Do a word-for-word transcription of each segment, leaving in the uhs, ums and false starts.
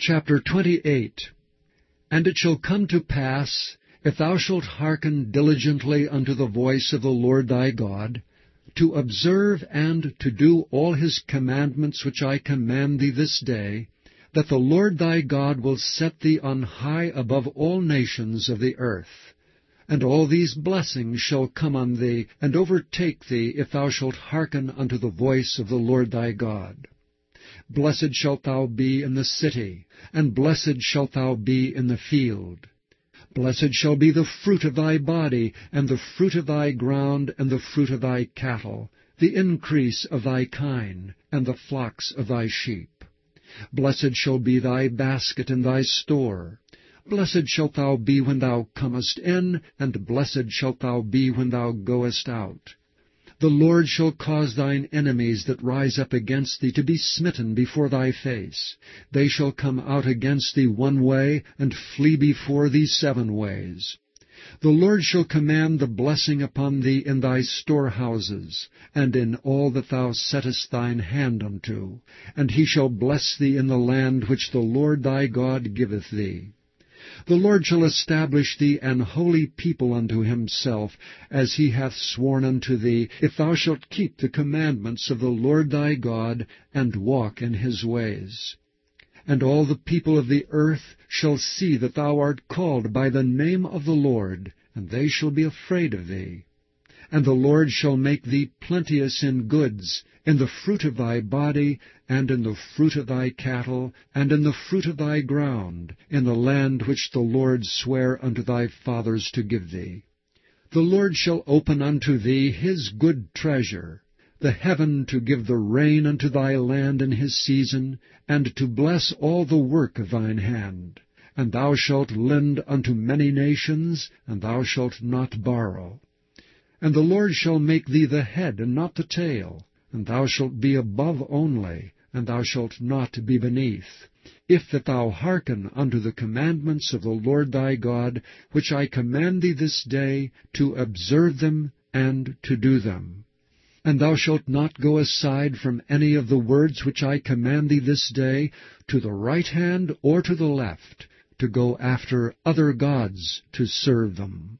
Chapter twenty-eight. And it shall come to pass, if thou shalt hearken diligently unto the voice of the Lord thy God, to observe and to do all his commandments which I command thee this day, that the Lord thy God will set thee on high above all nations of the earth. And all these blessings shall come on thee, and overtake thee, if thou shalt hearken unto the voice of the Lord thy God. Blessed shalt thou be in the city, and blessed shalt thou be in the field. Blessed shall be the fruit of thy body, and the fruit of thy ground, and the fruit of thy cattle, the increase of thy kine, and the flocks of thy sheep. Blessed shall be thy basket and thy store. Blessed shalt thou be when thou comest in, and blessed shalt thou be when thou goest out. The Lord shall cause thine enemies that rise up against thee to be smitten before thy face. They shall come out against thee one way, and flee before thee seven ways. The Lord shall command the blessing upon thee in thy storehouses, and in all that thou settest thine hand unto. And he shall bless thee in the land which the Lord thy God giveth thee. The Lord shall establish thee an holy people unto himself, as he hath sworn unto thee, if thou shalt keep the commandments of the Lord thy God, and walk in his ways. And all the people of the earth shall see that thou art called by the name of the Lord, and they shall be afraid of thee. And the Lord shall make thee plenteous in goods, in the fruit of thy body, and in the fruit of thy cattle, and in the fruit of thy ground, in the land which the Lord sware unto thy fathers to give thee. The Lord shall open unto thee his good treasure, the heaven to give the rain unto thy land in his season, and to bless all the work of thine hand. And thou shalt lend unto many nations, and thou shalt not borrow. And the Lord shall make thee the head and not the tail, and thou shalt be above only, and thou shalt not be beneath, if that thou hearken unto the commandments of the Lord thy God, which I command thee this day, to observe them and to do them. And thou shalt not go aside from any of the words which I command thee this day, to the right hand or to the left, to go after other gods to serve them.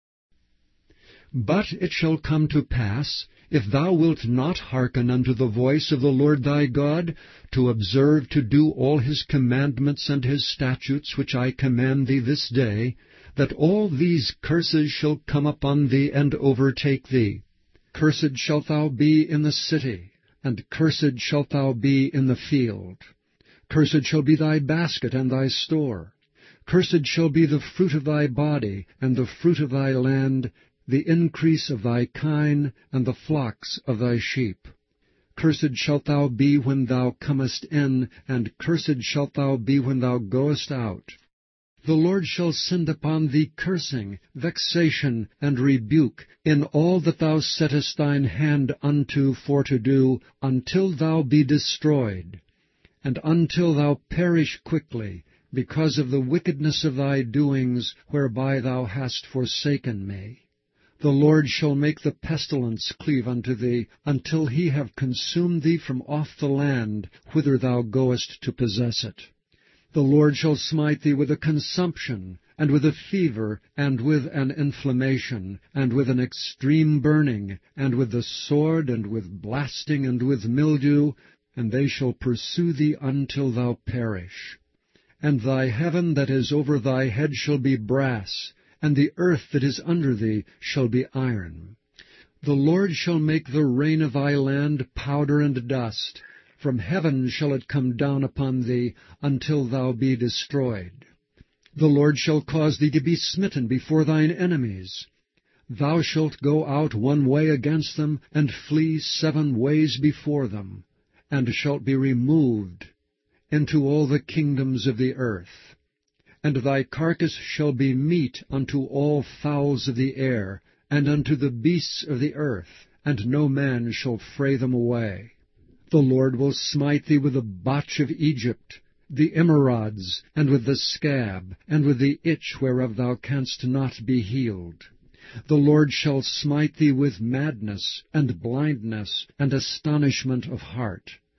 But it shall come to pass, if thou wilt not hearken unto the voice of the Lord thy God, to observe to do all his commandments and his statutes which I command thee this day, that all these curses shall come upon thee and overtake thee. Cursed shalt thou be in the city, and cursed shalt thou be in the field. Cursed shall be thy basket and thy store. Cursed shall be the fruit of thy body, and the fruit of thy land, the increase of thy kine, and the flocks of thy sheep. Cursed shalt thou be when thou comest in, and cursed shalt thou be when thou goest out. The Lord shall send upon thee cursing, vexation, and rebuke, in all that thou settest thine hand unto for to do, until thou be destroyed, and until thou perish quickly, because of the wickedness of thy doings, whereby thou hast forsaken me. The Lord shall make the pestilence cleave unto thee, until he have consumed thee from off the land, whither thou goest to possess it. The Lord shall smite thee with a consumption, and with a fever, and with an inflammation, and with an extreme burning, and with the sword, and with blasting, and with mildew, and they shall pursue thee until thou perish. And thy heaven that is over thy head shall be brass, and the earth that is under thee shall be iron. The Lord shall make the rain of thy land powder and dust. From heaven shall it come down upon thee, until thou be destroyed. The Lord shall cause thee to be smitten before thine enemies. Thou shalt go out one way against them, and flee seven ways before them, and shalt be removed into all the kingdoms of the earth. And thy carcass shall be meat unto all fowls of the air, and unto the beasts of the earth, and no man shall fray them away. The Lord will smite thee with the botch of Egypt, the emerods, and with the scab, and with the itch whereof thou canst not be healed. The Lord shall smite thee with madness, and blindness, and astonishment of heart.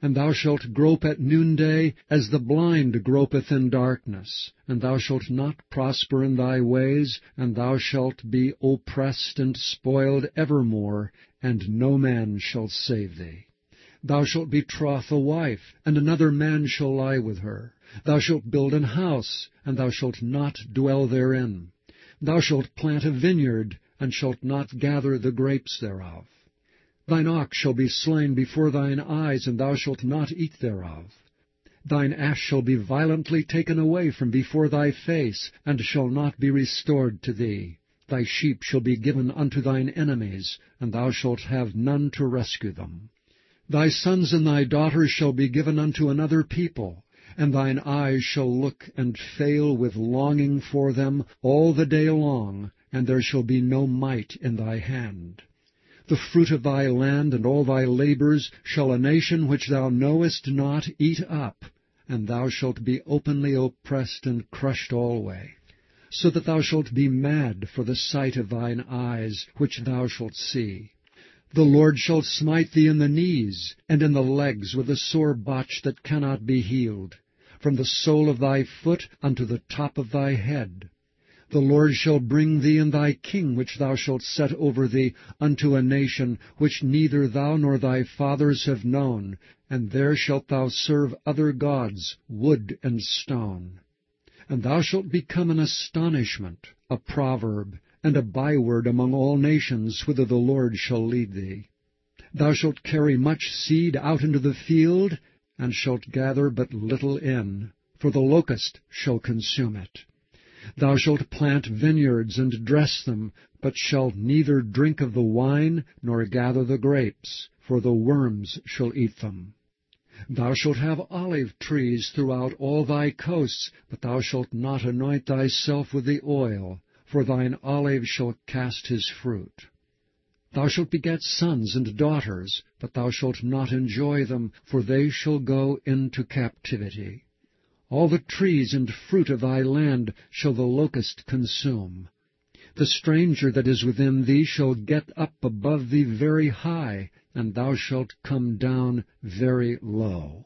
And thou shalt grope at noonday, as the blind gropeth in darkness. And thou shalt not prosper in thy ways, and thou shalt be oppressed and spoiled evermore, and no man shall save thee. Thou shalt betroth a wife, and another man shall lie with her. Thou shalt build an house, and thou shalt not dwell therein. Thou shalt plant a vineyard, and shalt not gather the grapes thereof. Thine ox shall be slain before thine eyes, and thou shalt not eat thereof. Thine ass shall be violently taken away from before thy face, and shall not be restored to thee. Thy sheep shall be given unto thine enemies, and thou shalt have none to rescue them. Thy sons and thy daughters shall be given unto another people, and thine eyes shall look and fail with longing for them all the day long, and there shall be no might in thy hand. The fruit of thy land and all thy labors shall a nation which thou knowest not eat up, and thou shalt be openly oppressed and crushed alway, so that thou shalt be mad for the sight of thine eyes, which thou shalt see. The Lord shall smite thee in the knees, and in the legs with a sore botch that cannot be healed, from the sole of thy foot unto the top of thy head. The Lord shall bring thee and thy king, which thou shalt set over thee, unto a nation which neither thou nor thy fathers have known, and there shalt thou serve other gods, wood and stone. And thou shalt become an astonishment, a proverb, and a byword among all nations, whither the Lord shall lead thee. Thou shalt carry much seed out into the field, and shalt gather but little in, for the locust shall consume it. Thou shalt plant vineyards and dress them, but shalt neither drink of the wine, nor gather the grapes, for the worms shall eat them. Thou shalt have olive trees throughout all thy coasts, but thou shalt not anoint thyself with the oil, for thine olive shall cast his fruit. Thou shalt beget sons and daughters, but thou shalt not enjoy them, for they shall go into captivity. All the trees and fruit of thy land shall the locust consume. The stranger that is within thee shall get up above thee very high, and thou shalt come down very low.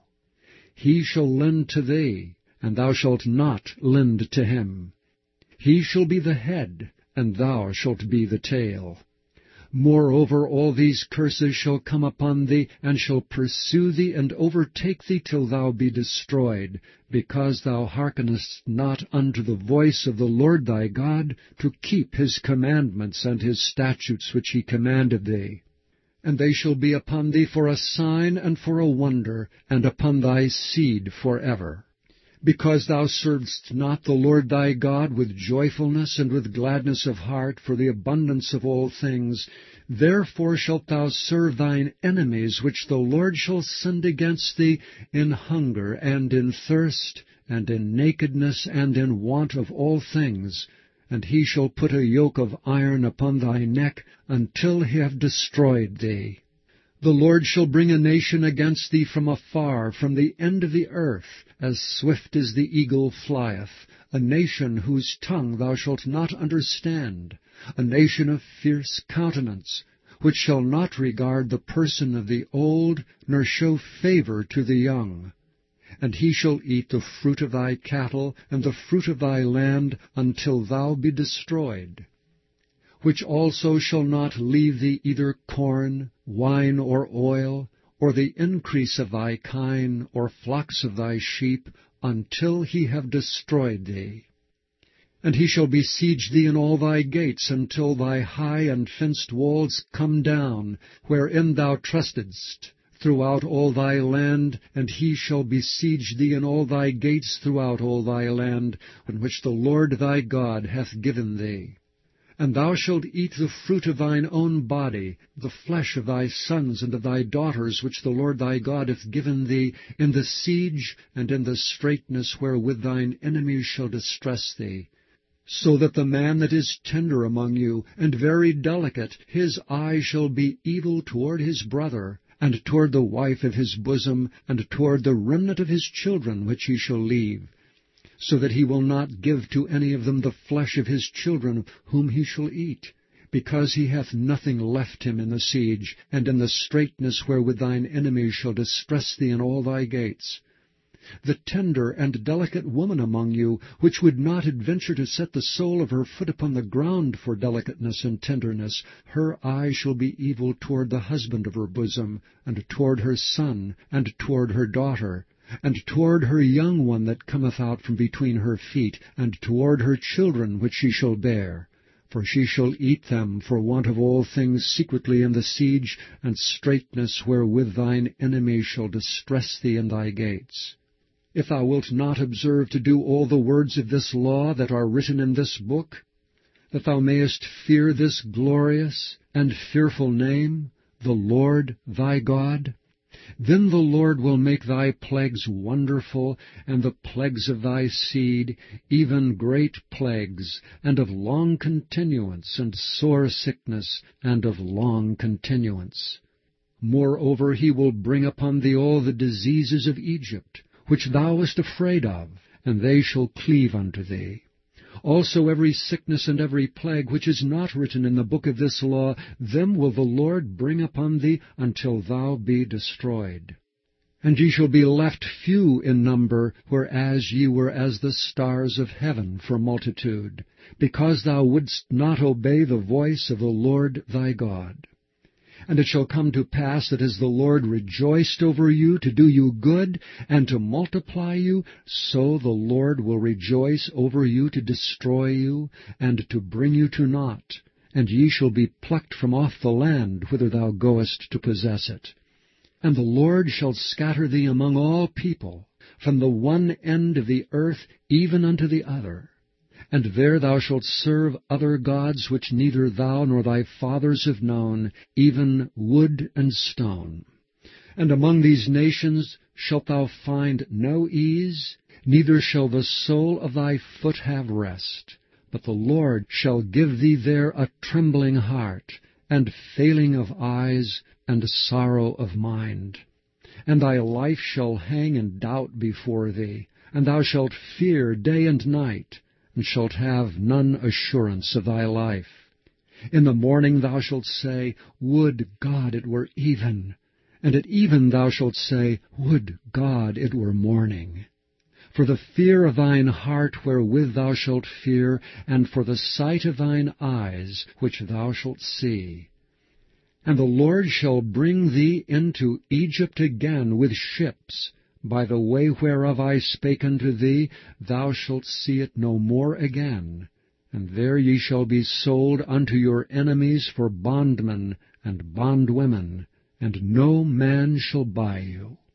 He shall lend to thee, and thou shalt not lend to him. He shall be the head, and thou shalt be the tail. Moreover, all these curses shall come upon thee, and shall pursue thee, and overtake thee till thou be destroyed, because thou hearkenest not unto the voice of the Lord thy God, to keep his commandments and his statutes which he commanded thee. And they shall be upon thee for a sign and for a wonder, and upon thy seed forever. Because thou servedst not the Lord thy God with joyfulness and with gladness of heart for the abundance of all things, therefore shalt thou serve thine enemies, which the Lord shall send against thee in hunger and in thirst, and in nakedness and in want of all things. And he shall put a yoke of iron upon thy neck until he have destroyed thee. The Lord shall bring a nation against thee from afar, from the end of the earth, as swift as the eagle flieth, a nation whose tongue thou shalt not understand, a nation of fierce countenance, which shall not regard the person of the old, nor show favor to the young. And he shall eat the fruit of thy cattle, and the fruit of thy land, until thou be destroyed. Which also shall not leave thee either corn, wine, or oil, or the increase of thy kine, or flocks of thy sheep, until he have destroyed thee. And he shall besiege thee in all thy gates, until thy high and fenced walls come down, wherein thou trustedst, throughout all thy land, and he shall besiege thee in all thy gates throughout all thy land, in which the Lord thy God hath given thee. And thou shalt eat the fruit of thine own body, the flesh of thy sons and of thy daughters, which the Lord thy God hath given thee, in the siege and in the straitness wherewith thine enemies shall distress thee. So that the man that is tender among you, and very delicate, his eye shall be evil toward his brother, and toward the wife of his bosom, and toward the remnant of his children which he shall leave, so that he will not give to any of them the flesh of his children whom he shall eat, because he hath nothing left him in the siege, and in the straitness wherewith thine enemies shall distress thee in all thy gates. The tender and delicate woman among you, which would not adventure to set the sole of her foot upon the ground for delicateness and tenderness, her eye shall be evil toward the husband of her bosom, and toward her son, and toward her daughter, and toward her young one that cometh out from between her feet, and toward her children which she shall bear. For she shall eat them for want of all things secretly in the siege, and straitness wherewith thine enemies shall distress thee in thy gates. If thou wilt not observe to do all the words of this law that are written in this book, that thou mayest fear this glorious and fearful name, the Lord thy God, then the Lord will make thy plagues wonderful, and the plagues of thy seed, even great plagues, and of long continuance, and sore sickness, and of long continuance. Moreover, he will bring upon thee all the diseases of Egypt, which thou wast afraid of, and they shall cleave unto thee. Also every sickness and every plague which is not written in the book of this law, them will the Lord bring upon thee until thou be destroyed. And ye shall be left few in number, whereas ye were as the stars of heaven for multitude, because thou wouldst not obey the voice of the Lord thy God. And it shall come to pass that as the Lord rejoiced over you to do you good and to multiply you, so the Lord will rejoice over you to destroy you and to bring you to naught, and ye shall be plucked from off the land whither thou goest to possess it. And the Lord shall scatter thee among all people, from the one end of the earth even unto the other. And there thou shalt serve other gods which neither thou nor thy fathers have known, even wood and stone. And among these nations shalt thou find no ease, neither shall the sole of thy foot have rest. But the Lord shall give thee there a trembling heart, and failing of eyes, and sorrow of mind. And thy life shall hang in doubt before thee, and thou shalt fear day and night, and shalt have none assurance of thy life. In the morning thou shalt say, Would God it were even! And at even thou shalt say, Would God it were morning! For the fear of thine heart wherewith thou shalt fear, and for the sight of thine eyes which thou shalt see. And the Lord shall bring thee into Egypt again with ships, by the way whereof I spake unto thee, thou shalt see it no more again. And there ye shall be sold unto your enemies for bondmen and bondwomen, and no man shall buy you.